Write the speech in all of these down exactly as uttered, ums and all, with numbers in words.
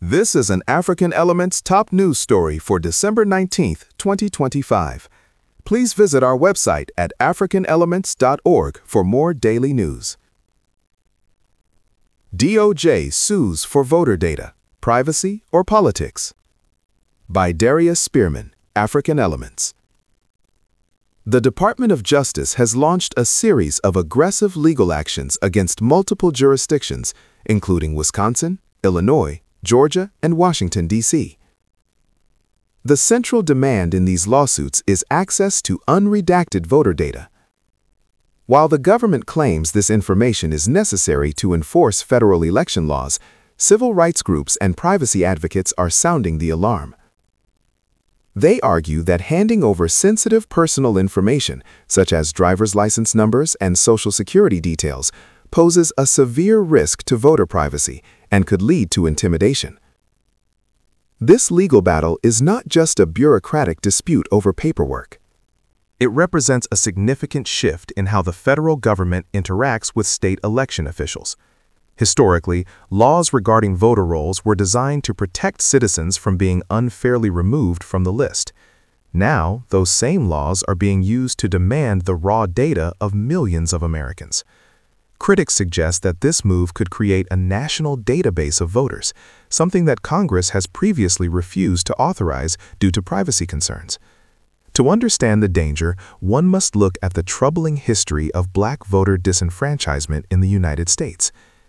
This is an African Elements top news story for December nineteenth, twenty twenty-five. Please visit our website at african elements dot org for more daily news. D O J sues for voter data, privacy or politics. By Darius Spearman, African Elements. The Department of Justice has launched a series of aggressive legal actions against multiple jurisdictions, including Wisconsin, Illinois, Georgia, and Washington, D C The central demand in these lawsuits is access to unredacted voter data. While the government claims this information is necessary to enforce federal election laws, civil rights groups and privacy advocates are sounding the alarm. They argue that handing over sensitive personal information, such as driver's license numbers and social security details, poses a severe risk to voter privacy and could lead to intimidation. This legal battle is not just a bureaucratic dispute over paperwork. It represents a significant shift in how the federal government interacts with state election officials. Historically, laws regarding voter rolls were designed to protect citizens from being unfairly removed from the list. Now, those same laws are being used to demand the raw data of millions of Americans. Critics suggest that this move could create a national database of voters, something that Congress has previously refused to authorize due to privacy concerns. To understand the danger, one must look at the troubling history of black voter disenfranchisement in the United States.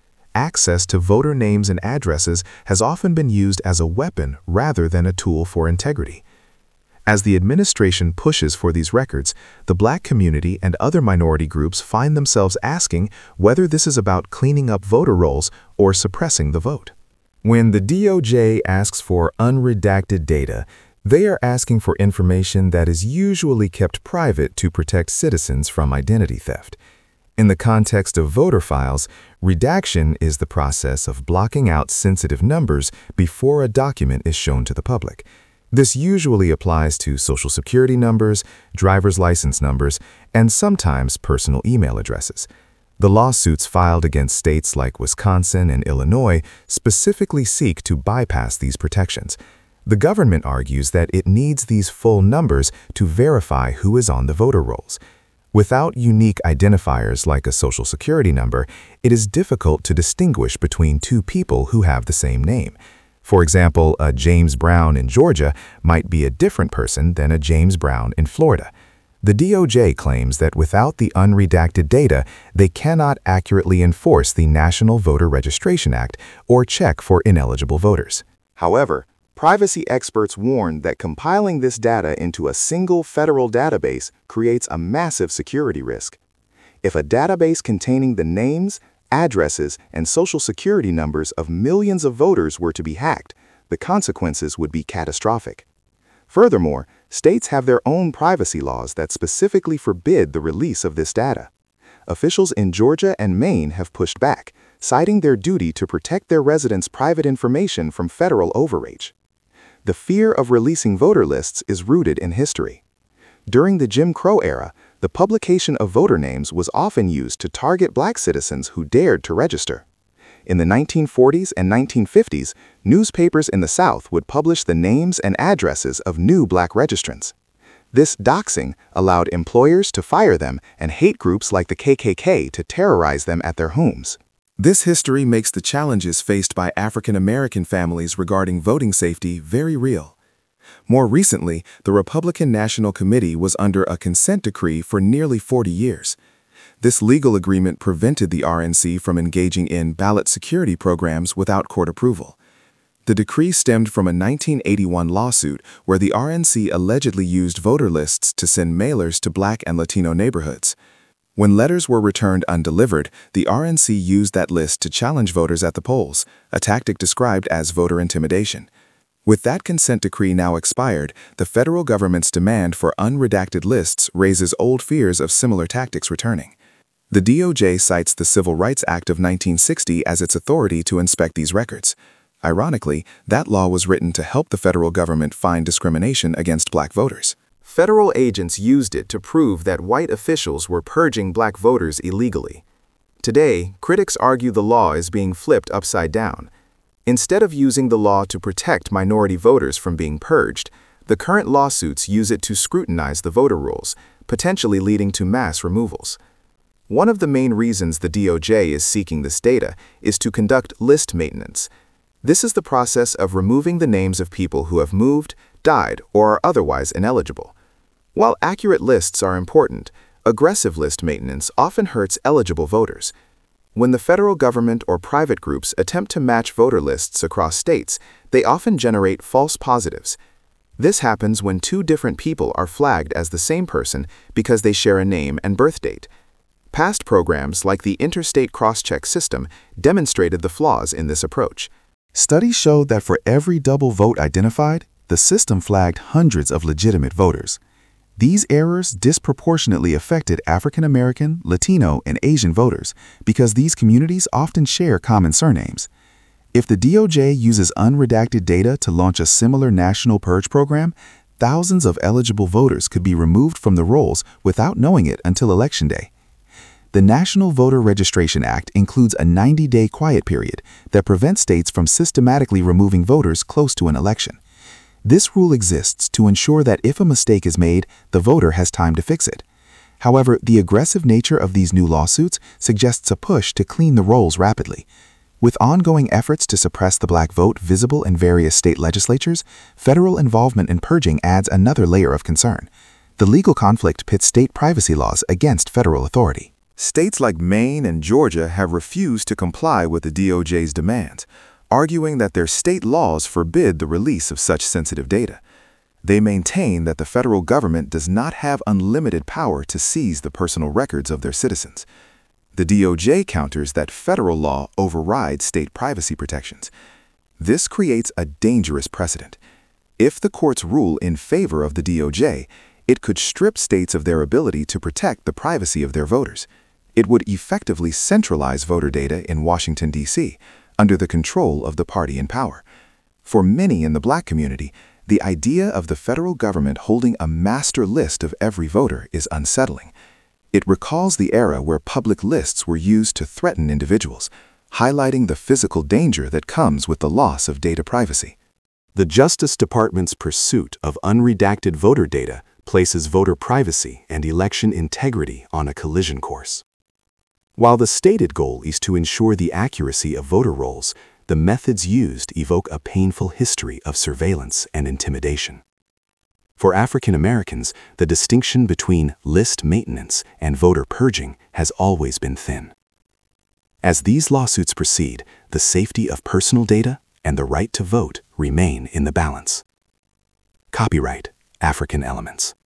Access to voter names and addresses has often been used as a weapon rather than a tool for integrity. As the administration pushes for these records, the black community and other minority groups find themselves asking whether this is about cleaning up voter rolls or suppressing the vote. When the D O J asks for unredacted data, they are asking for information that is usually kept private to protect citizens from identity theft. In the context of voter files, redaction is the process of blocking out sensitive numbers before a document is shown to the public. This usually applies to social security numbers, driver's license numbers, and sometimes personal email addresses. The lawsuits filed against states like Wisconsin and Illinois specifically seek to bypass these protections. The government argues that it needs these full numbers to verify who is on the voter rolls. Without unique identifiers like a social security number, it is difficult to distinguish between two people who have the same name. For example, a James Brown in Georgia might be a different person than a James Brown in Florida. The D O J claims that without the unredacted data, they cannot accurately enforce the National Voter Registration Act or check for ineligible voters. However, privacy experts warn that compiling this data into a single federal database creates a massive security risk. If a database containing the names, addresses, and social security numbers of millions of voters were to be hacked, the consequences would be catastrophic. Furthermore, states have their own privacy laws that specifically forbid the release of this data. Officials in Georgia and Maine have pushed back, citing their duty to protect their residents' private information from federal overreach. The fear of releasing voter lists is rooted in history. During the Jim Crow era, the publication of voter names was often used to target black citizens who dared to register. In the nineteen forties and nineteen fifties, newspapers in the South would publish the names and addresses of new black registrants. This doxing allowed employers to fire them and hate groups like the K K K to terrorize them at their homes. This history makes the challenges faced by African American families regarding voting safety very real. More recently, the Republican National Committee was under a consent decree for nearly forty years. This legal agreement prevented the R N C from engaging in ballot security programs without court approval. The decree stemmed from a nineteen eighty-one lawsuit where the R N C allegedly used voter lists to send mailers to black and Latino neighborhoods. When letters were returned undelivered, the R N C used that list to challenge voters at the polls, a tactic described as voter intimidation. With that consent decree now expired, the federal government's demand for unredacted lists raises old fears of similar tactics returning. The D O J cites the Civil Rights Act of nineteen sixty as its authority to inspect these records. Ironically, that law was written to help the federal government find discrimination against black voters. Federal agents used it to prove that white officials were purging black voters illegally. Today, critics argue the law is being flipped upside down. Instead of using the law to protect minority voters from being purged, the current lawsuits use it to scrutinize the voter rolls, potentially leading to mass removals. One of the main reasons the D O J is seeking this data is to conduct list maintenance. This is the process of removing the names of people who have moved, died, or are otherwise ineligible. While accurate lists are important, aggressive list maintenance often hurts eligible voters. When the federal government or private groups attempt to match voter lists across states, they often generate false positives. This happens when two different people are flagged as the same person because they share a name and birth date. Past programs like the Interstate Crosscheck System demonstrated the flaws in this approach. Studies showed that for every double vote identified, the system flagged hundreds of legitimate voters. These errors disproportionately affected African American, Latino, and Asian voters because these communities often share common surnames. If the D O J uses unredacted data to launch a similar national purge program, thousands of eligible voters could be removed from the rolls without knowing it until Election Day. The National Voter Registration Act includes a ninety-day quiet period that prevents states from systematically removing voters close to an election. This rule exists to ensure that if a mistake is made, the voter has time to fix it. However, the aggressive nature of these new lawsuits suggests a push to clean the rolls rapidly. With ongoing efforts to suppress the black vote visible in various state legislatures, federal involvement in purging adds another layer of concern. The legal conflict pits state privacy laws against federal authority. States like Maine and Georgia have refused to comply with the D O J's demands, arguing that their state laws forbid the release of such sensitive data. They maintain that the federal government does not have unlimited power to seize the personal records of their citizens. The D O J counters that federal law overrides state privacy protections. This creates a dangerous precedent. If the courts rule in favor of the D O J, it could strip states of their ability to protect the privacy of their voters. It would effectively centralize voter data in Washington, D C, under the control of the party in power. For many in the black community, the idea of the federal government holding a master list of every voter is unsettling. It recalls the era where public lists were used to threaten individuals, highlighting the physical danger that comes with the loss of data privacy. The Justice Department's pursuit of unredacted voter data places voter privacy and election integrity on a collision course. While the stated goal is to ensure the accuracy of voter rolls, the methods used evoke a painful history of surveillance and intimidation. For African Americans, the distinction between list maintenance and voter purging has always been thin. As these lawsuits proceed, the safety of personal data and the right to vote remain in the balance. Copyright African Elements.